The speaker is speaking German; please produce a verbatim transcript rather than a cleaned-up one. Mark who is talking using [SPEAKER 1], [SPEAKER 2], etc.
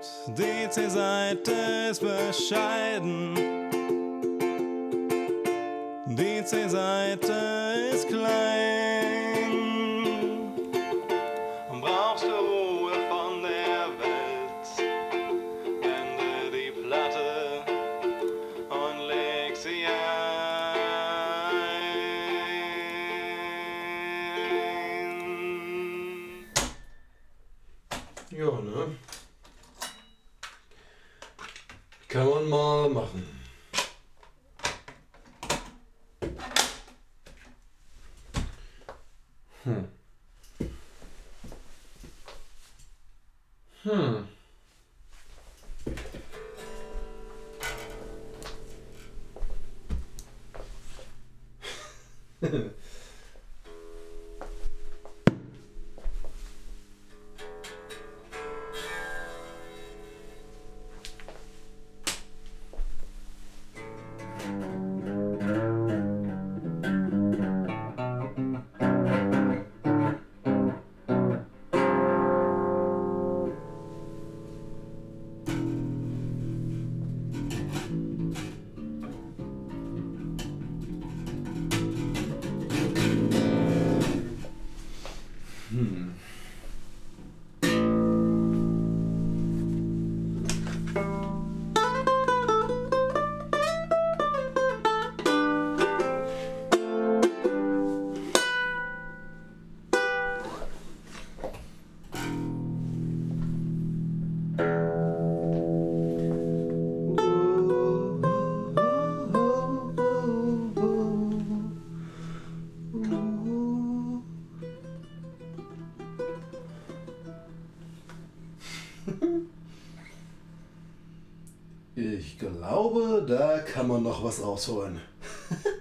[SPEAKER 1] Die C-Seite ist bescheiden. Die C-Seite ist klein. Brauchst du Ruhe von der Welt? Wende die Platte und leg sie ein.
[SPEAKER 2] Ja, ne? Kann man mal machen. Hm. Hm. Hm. Ich glaube, da kann man noch was rausholen.